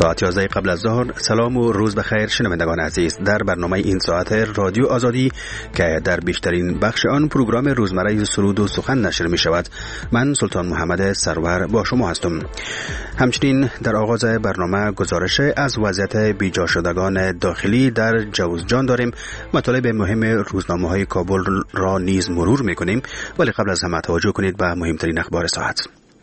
ساعت 11 قبل از ظهر. سلام و روز بخیر شنوندگان عزیز. در برنامه این ساعت رادیو آزادی که در بیشترین بخش آن پروگرام روزمره سرود و سخن نشر می شود، من سلطان محمد سرور با شما هستم. همچنین در آغاز برنامه گزارش از وضعیت بیجا شدگان داخلی در جوزجان داریم. مطالب مهم روزنامه‌های کابل را نیز مرور می کنیم، ولی قبل از همه توجه کنید به مهمترین اخبار ساعت.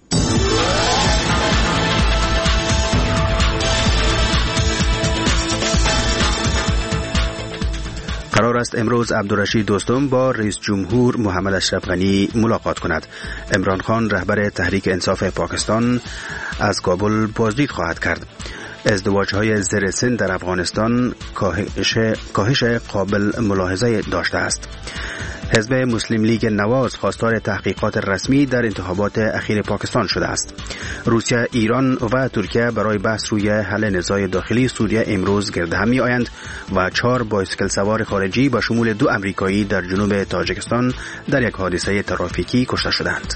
قرار است امروز عبدالرشید دوستم با رئیس جمهور محمد اشرف غنی ملاقات کند. عمران خان رهبر تحریک انصاف پاکستان از کابل بازدید خواهد کرد. ازدواج‌های زیر سن در افغانستان کاهش قابل ملاحظه داشته است. حزب مسلم لیگ نواز خواستار تحقیقات رسمی در انتخابات اخیر پاکستان شده است. روسیه، ایران و ترکیه برای بحث روی حل نزاع داخلی سوریه امروز گرد هم می آیند و 4 بایسکل سوار خارجی با شمول 2 امریکایی در جنوب تاجیکستان در یک حادثه ترافیکی کشته شدند.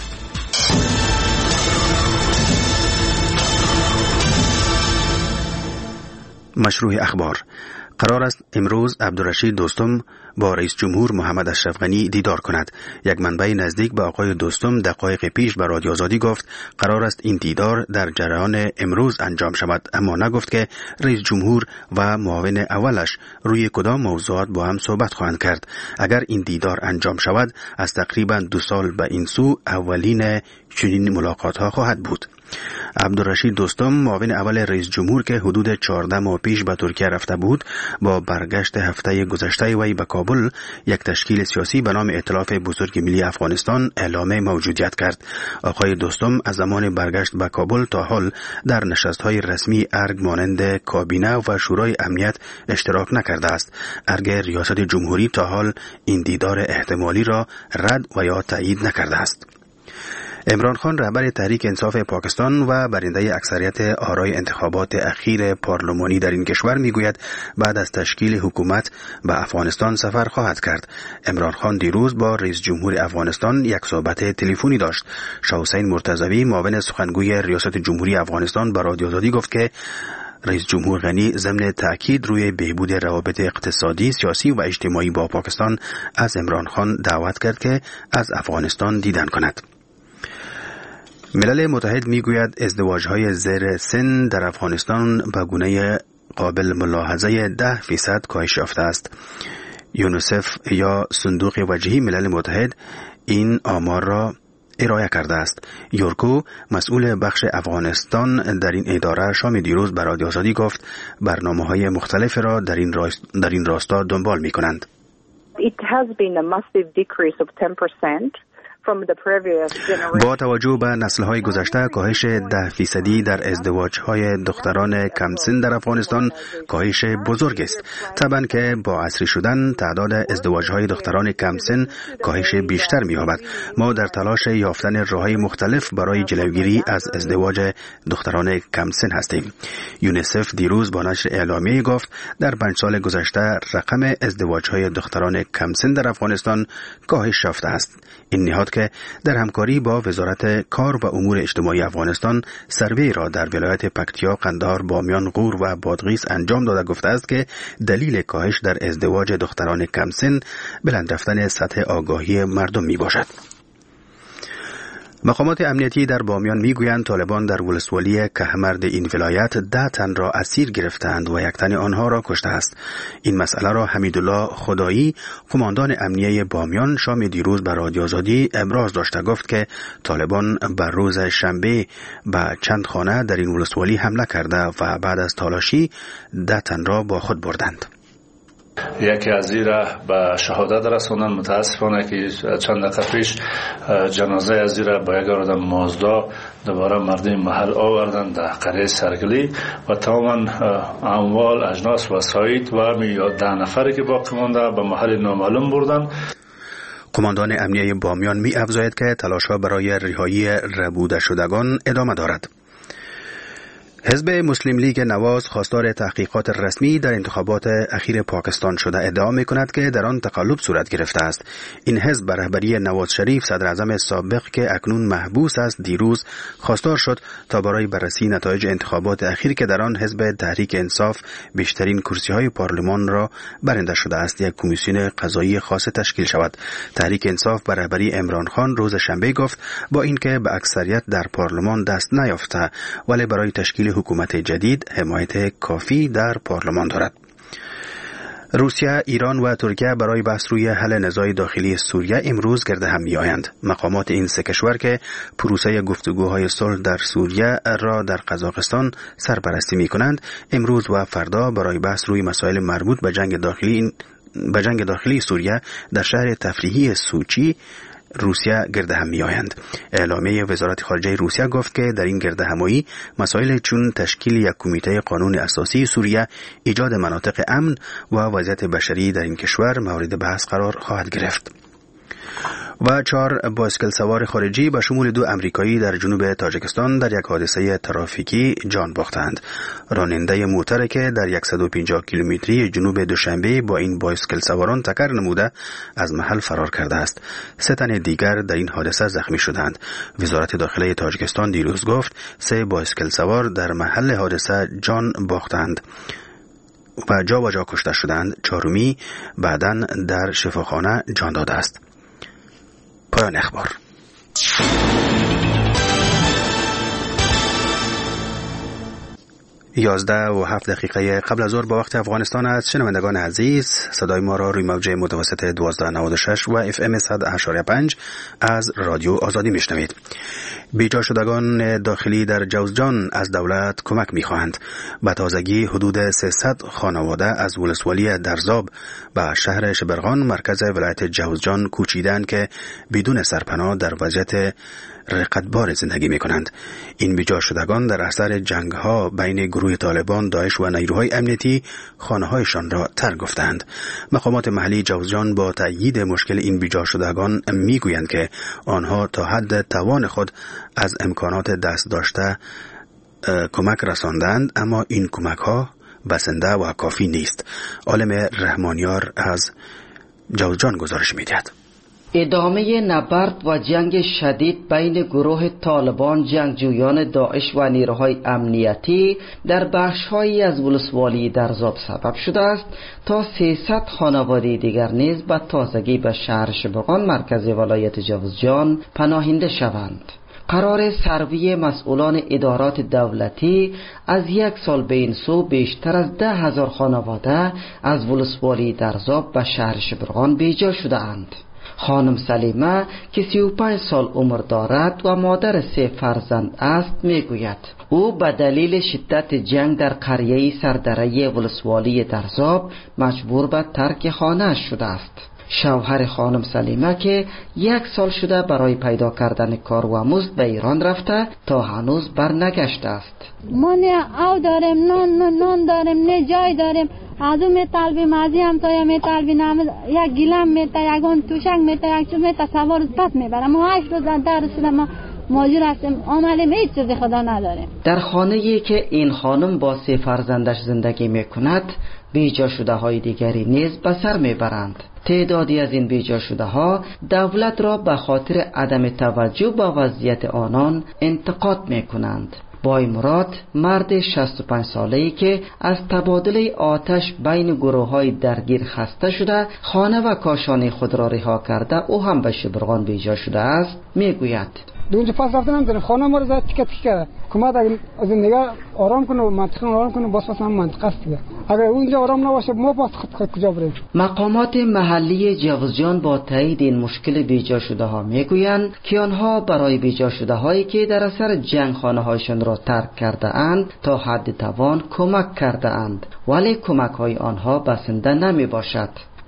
مشروع اخبار. قرار است امروز عبدالرشید دوستم با رئیس جمهور محمد اشرف غنی دیدار کند. یک منبع نزدیک به آقای دوستم دقایق پیش به رادیو آزادی گفت قرار است این دیدار در جریان امروز انجام شود، اما نگفت که رئیس جمهور و معاون اولش روی کدام موضوعات با هم صحبت خواهند کرد. اگر این دیدار انجام شود، از تقریبا 2 سال به این سو اولین چنین ملاقات ها خواهد بود. عبدالرشید دوستم معاون اول رئیس جمهور که حدود 14 ماه پیش به ترکیه رفته بود، با برگشت هفته گذشته وی به کابل یک تشکیل سیاسی به نام ائتلاف بزرگ ملی افغانستان اعلام موجودیت کرد. آقای دوستم از زمان برگشت به کابل تا حال در نشست‌های رسمی ارگ مانند کابینه و شورای امنیت اشتراک نکرده است. ارگ ریاست جمهوری تا حال این دیدار احتمالی را رد و یا تایید نکرده است. عمران خان رهبر تحریک انصاف پاکستان و برنده اکثریت آرای انتخابات اخیر پارلمانی در این کشور میگوید بعد از تشکیل حکومت به افغانستان سفر خواهد کرد. عمران خان دیروز با رئیس جمهور افغانستان یک صحبت تلفنی داشت. شاه حسین مرتضوی معاون سخنگوی ریاست جمهوری افغانستان به رادیو آزادی گفت که رئیس جمهور غنی ضمن تأکید روی بهبود روابط اقتصادی، سیاسی و اجتماعی با پاکستان از عمران خان دعوت کرد که از افغانستان دیدن کند. ملل متحد میگوید ازدواج‌های زیر سن در افغانستان به گونه قابل ملاحظه 10% کاهش یافته است. یونیسف یا صندوق وجهی ملل متحد این آمار را ارائه کرده است. یورکو مسئول بخش افغانستان در این اداره شام دیروز به رادیو آزادی گفت برنامه‌های مختلف را در این راستا دنبال می‌کنند. It has been a massive decrease of 10%. با توجه به نسل‌های گذشته، کاهش 10% در ازدواج‌های دختران کمسن در افغانستان کاهش بزرگ است. طبعاً که با عصری شدن تعداد ازدواج‌های دختران کمسن کاهش بیشتر می‌یابد. ما در تلاش یافتن راه‌های مختلف برای جلوگیری از ازدواج دختران کمسن هستیم. یونیسف دیروز با نشر اعلامیه گفت در 5 سال گذشته رقم ازدواج‌های دختران کمسن در افغانستان کاهش یافته است. این نهاد که در همکاری با وزارت کار و امور اجتماعی افغانستان سروی را در ولایت پکتیا، قندهار، بامیان، غور و بادغیس انجام داده گفته است که دلیل کاهش در ازدواج دختران کمسن بلند رفتن سطح آگاهی مردم می باشد. مقامات امنیتی در بامیان میگویند طالبان در ولسوالی کهمرد این ولایت 10 تن را اسیر گرفتند و 1 تن آنها را کشته است. این مسئله را حمیدالله خدایی، قماندان امنیه بامیان، شام دیروز به رادیو آزادی ابراز داشته گفت که طالبان بر روز شنبه به چند خانه در این ولسوالی حمله کرده و بعد از تلاشی 10 تن را با خود بردند. یکی از زیرا به شهادت رسوندن. متاسفانه که چند دقیقه پیش جنازه از زیرا با یک آدم مازدا دوباره مردم محل آوردن در قریه سرگلی و تماما اموال، اجناس، وسایل و 10 نفری که باقی مانده به محل نامعلوم بردن. قماندان امنیه بامیان می افزاید که تلاش‌ها برای رهایی ربوده شدگان ادامه دارد. حزب مسلم لیگ نواز خواستار تحقیقات رسمی در انتخابات اخیر پاکستان شده ادعا می‌کند که در آن تقلب صورت گرفته است. این حزب به رهبری نواز شریف صدر اعظم سابق که اکنون محبوس است دیروز خواستار شد تا برای بررسی نتایج انتخابات اخیر که در آن حزب تحریک انصاف بیشترین کرسی‌های پارلمان را برنده شده است یک کمیسیون قضایی خاص تشکیل شود. تحریک انصاف به رهبری عمران خان روز شنبه گفت با اینکه به اکثریت در پارلمان دست نیافته ولی برای تشکیل حکومت جدید حمایت کافی در پارلمان دارد. روسیه، ایران و ترکیه برای بحث روی حل نزاع داخلی سوریه امروز گرد هم می‌آیند. مقامات این سه کشور که پروسه گفتگوهای صلح در سوریه را در قزاقستان سرپرستی می‌کنند، امروز و فردا برای بحث روی مسائل مربوط به جنگ داخلی سوریه در شهر تفریحی سوچی روسیه گرد هم می آیند. اعلامیه وزارت خارجه روسیه گفت که در این گرد همایی مسائل چون تشکیل یک کمیته قانون اساسی سوریه، ایجاد مناطق امن و وضعیت بشری در این کشور مورد بحث قرار خواهد گرفت. و 4 بایسکل سوار خارجی به شمول 2 امریکایی در جنوب تاجیکستان در یک حادثه ترافیکی جان باختند. راننده موتر که در 150 کیلومتری جنوب دوشنبه با این بایسکل سواران تکر نموده از محل فرار کرده است. 3 تن دیگر در این حادثه زخمی شدند. وزارت داخله تاجیکستان دیروز گفت 3 بایسکل سوار در محل حادثه جان باختند و جا کشته شدند. 4می بعداً در شفاخانه جان داده است. پایان اخبار. 11:07 قبل از ظهر با وقت افغانستان است. شنوندگان عزیز، صدای ما را روی موج متوسط 1296 و FM 100.5 از رادیو آزادی میشنوید. بیجا شدگان داخلی در جوزجان از دولت کمک میخواهند. به تازگی حدود 300 خانواده از ولسوالی درزاب به شهر شبرغان مرکز ولایت جوزجان کوچیدند که بدون سرپناه در وضعیت رقتبار زندگی می کنند. این بیجا شدگان در اثر جنگ ها بین گروه طالبان، داعش و نیروهای امنیتی خانه هایشان را ترک گفتند. مقامات محلی جوزجان با تأیید مشکل این بیجا شدگان می گویند که آنها تا حد توان خود از امکانات دست داشته کمک رساندند، اما این کمک ها بسنده و کافی نیست. عالم رحمانیار از جوزجان گزارش می دهد. ادامه نبرد و جنگ شدید بین گروه طالبان، جنگجویان داعش و نیروهای امنیتی در بخش‌هایی از ولسوالی درزاب سبب شده است تا 300 خانواده دیگر نیز به تازگی به شهر شبرغان مرکز ولایت جوزجان پناهنده شوند. قرار سروی مسئولان ادارات دولتی از 1 سال به این سو بیشتر از 10,000 خانواده از ولسوالی درزاب به شهر شبرغان بیجا شده اند. خانم سلیمه که 35 سال عمر دارد و مادر 3 فرزند است میگوید او به دلیل شدت جنگ در قریه سردره ولسوالی درزاب مجبور به ترک خانه شده است. شوهر خانم سلیمه که 1 سال شده برای پیدا کردن کار و مزد به ایران رفته تا هنوز برنگشته است. ما نه او داریم، نان داریم، نه جای داریم. از اون میطلبیم، از هم تا میطلبیم، یک گیلم میتا، یکان توشک میتا، یک چوب میتا، سوار پس میبرم. ما 8 روز در رسیده ما ماجور هستیم، عملیم هیچ چیزی خدا نداریم. در خانه‌ای که این خانم با 3 فرزندش زندگی میکند بیجا شده های دیگری نیز به سر میبرند. تعدادی از این بیجا شده ها دولت را به خاطر عدم توجه به وضعیت آنان انتقاد میکنند. بای مراد مرد 65 ساله‌ای که از تبادل آتش بین گروه‌های درگیر خسته شده خانه و کاشانه خود را رها کرده او هم به شبرغان بیجا شده است میگوید اونجا پس رفتن نمی‌دونم خانه ما رو زد تیکه تیکه کمد از نگاه آرام کنه و منطقه آرام کنه باز هم منطقه است دیگه. اگر اونجا آرام نباشه ما باز خود کجا بریم؟ مقامات محلی جوزجان با تایید این مشکل بیجا شده ها میگویند که آنها برای بیجا شده هایی که در اثر جنگ خانه هایشان را ترک کرده اند تا حد توان کمک کرده اند، ولی کمک های آنها بسنده نمی باشد.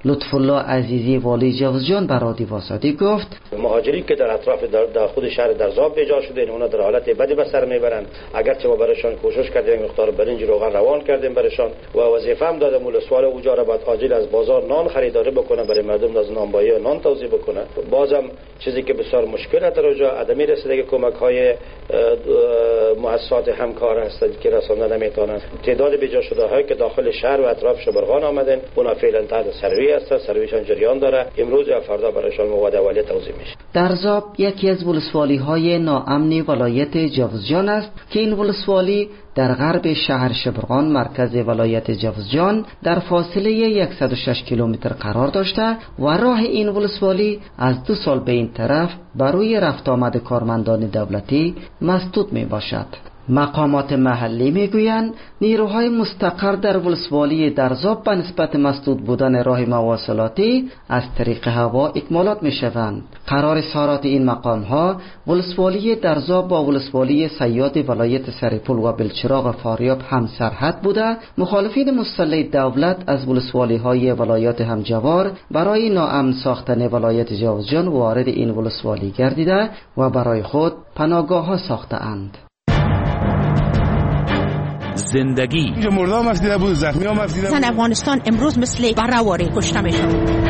لطف الله عزیزی والی جوزجان بر رادیو آزادی گفت مهاجری که در اطراف در خود شهر درزاب ایجاد شده اونا در حالت بدی به سر میبرند. اگرچه ما برایشان کوشش کردیم مقدار برنج روغن روان کردیم برایشان و وظیفه هم دادم ولسوال اوجا را باید عاجل از بازار نان خریداری بکنه برای مردم از نانبایی و نان توزیع بکنه. بازم چیزی که بسیار مشکل در اونجا عدمی رسیدگی کمک های مؤسسات همکار هستند که رسانده نمیتونن. تعداد بیجا شده هایی که داخل شهر و اطراف شبرغان آمدن اونا فعلا تحت سروی هستند، سرویشان جریان داره. امروز یا فردا برایشان مواد اولیه توزیع میشه. درزاب یکی از ولسوالی های ناامن ولایت جوزجان است که این ولسوالی در غرب شهر شبرغان مرکز ولایت جوزجان در فاصله 106 کیلومتر قرار داشته و راه این ولسوالی از 2 سال به این طرف برای رفت آمد کارمندان دولتی مسدود می باشد. مقامات محلی میگویند نیروهای مستقر در ولسوالی درزاب به نسبت مسدود بودن راه مواصلاتی از طریق هوا اکمالات میشوند. قرار اظهارات این مقام ها ولسوالی درزاب با ولسوالی صیاد ولایت سرپل و بلچراغ فاریاب هم سرحد بوده. مخالفین مسلح دولت از ولسوالی های ولایات همجوار برای ناامن ساختن ولایت جوزجان وارد این ولسوالی گردیده و برای خود پناهگاه ها ساخته اند. زندگی اینجا مرده هم افدیده بود، زخمی هم افدیده بود. زن افغانستان امروز مثل برهواری کشته میشن.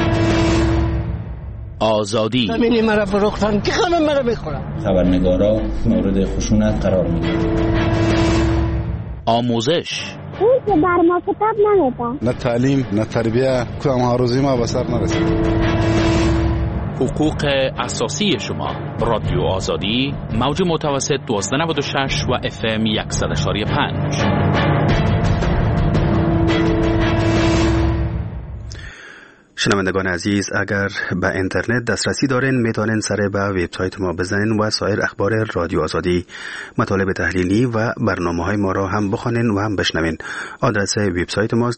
آزادی زمینی مرا فروختن که همه مرا بخورن. خبرنگارا مورد خشونت قرار میگیرن. آموزش اون که بر ما کتاب نمیده. نه تعلیم نه تربیه کدام ها روزی ما به سر نرسید. حقوق اساسی شما. رادیو آزادی موج متوسط 1296 و FM 100.5. شنوندگان عزیز، اگر به اینترنت دسترسی دارین میتونین سر به وبسایت ما بزنین و سایر اخبار رادیو آزادی، مطالب تحلیلی و برنامه‌های ما را هم بخونین و هم بشنوین. آدرس وبسایت ماست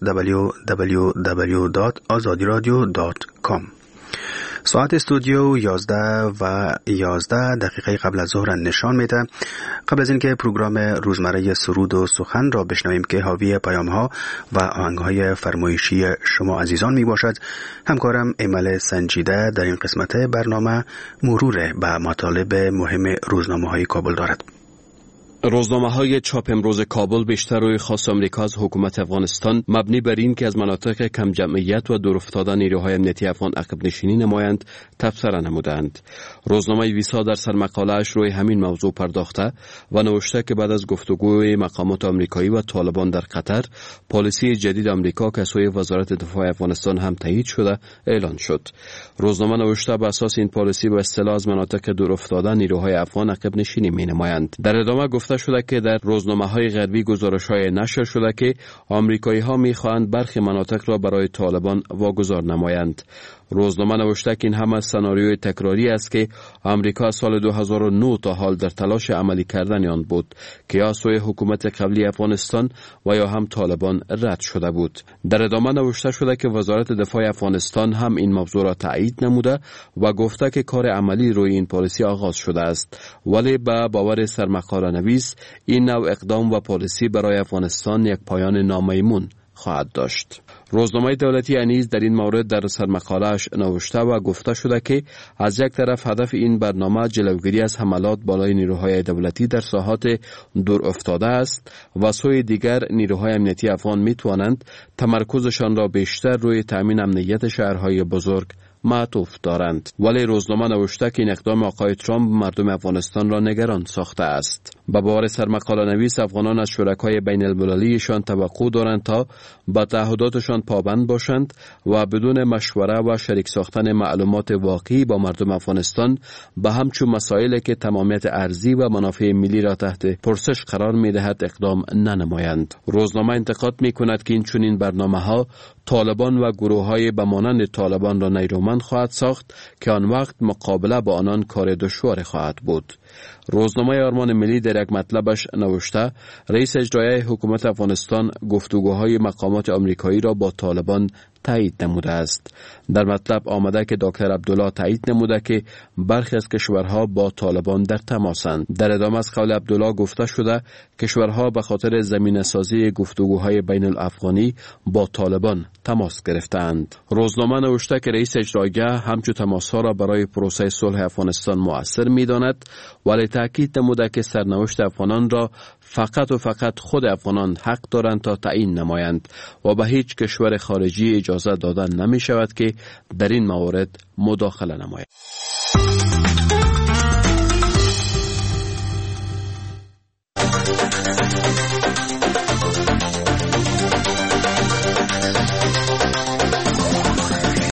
www.azadiradio.com. ساعت استودیو 11:11 قبل از ظهر نشان میده. قبل از اینکه پروگرام روزمره سرود و سخن را بشنویم که حاوی پیام‌ها و آهنگ‌های فرمایشی شما عزیزان می باشد، همکارم ایمل سنجیده در این قسمت برنامه مرور به مطالب مهم روزنامه‌های کابل دارد. روزنامه‌های چاپ امروز کابل بیشتر روی خواست آمریکا از حکومت افغانستان مبنی بر این که از مناطق کم جمعیت و دورافتاده نیروهای امنیتی افغان عقب نشینی نمایند تبصره نمودند. روزنامه ویسا در سرمقاله‌اش روی همین موضوع پرداخته و نوشته که بعد از گفتگوی مقامات آمریکایی و طالبان در قطر، پالیسی جدید آمریکا که سوی وزارت دفاع افغانستان هم تایید شده اعلان شد. روزنامه نوشته به اساس این پالیسی به اصطلاح از مناطق دورافتاده نیروهای افغان عقب نشینی می‌نمایند. در ادامه گفته شده که در روزنامه‌های غربی گزارش‌های نشر شده که آمریکایی‌ها می‌خواهند برخی مناطق را برای طالبان واگذار نمایند. روزنامه نوشته که این هم از سناریوی تکراری است که آمریکا سال 2009 تا حال در تلاش عملی کردن آن بود که یا سوی حکومت قبلی افغانستان و یا هم طالبان رد شده بود. در ادامه نوشته شده که وزارت دفاع افغانستان هم این موضوع را تایید نموده و گفته که کار عملی روی این پالیسی آغاز شده است، ولی به باور سرمقاله نویس این نوع اقدام و پالیسی برای افغانستان یک پایان نامیمون خواهد داشت. روزنامه دولتی نیز در این مورد در سرمقاله‌اش نوشته و گفته شده که از یک طرف هدف این برنامه جلوگیری از حملات بالای نیروهای دولتی در ساحات دور افتاده است و سوی دیگر نیروهای امنیتی افغان میتوانند تمرکزشان را بیشتر روی تامین امنیت شهرهای بزرگ معطوف دارند. ولی روزنامه نوشته که این اقدام آقای ترامپ مردم افغانستان را نگران ساخته است. به باور سرمقاله نویس افغانان از شرکای بین المللیشان توقع دارند تا به تعهداتشان پابند باشند و بدون مشوره و شریک ساختن معلومات واقعی با مردم افغانستان به همچون مسائلی که تمامیت ارضی و منافع ملی را تحت پرسش قرار می‌دهد اقدام ننمایند. روزنامه انتقاد می‌کند که این چنین برنامه‌ها طالبان و گروه‌های به مانند طالبان را نیرومند خواهد ساخت که آن وقت مقابله با آنان کار دشوار خواهد بود. روزنامه آرمان ملی در یک مطلبش نوشته رئیس اجرایی حکومت افغانستان گفتگوهای مقامات آمریکایی را با طالبان تایید نموده است. در مطلب آمده که دکتر عبدالله تایید نموده که برخی از کشورها با طالبان در تماسند. در ادامه از قول عبدالله گفته شده کشورها به خاطر زمینه‌سازی گفتگوهای بین الافغانی با طالبان تماس گرفتند. روزنامه نوشته که رئیس اجراییه همچون تماسها را برای پروسه صلح افغانستان مؤثر می‌داند، ولی تاکید نموده که سرنوشت افغانان را فقط و فقط خود افغانان حق دارند تا تعیین نمایند و به هیچ کشور خارجی اجازه دادن نمی شود که در این موارد مداخله نماید.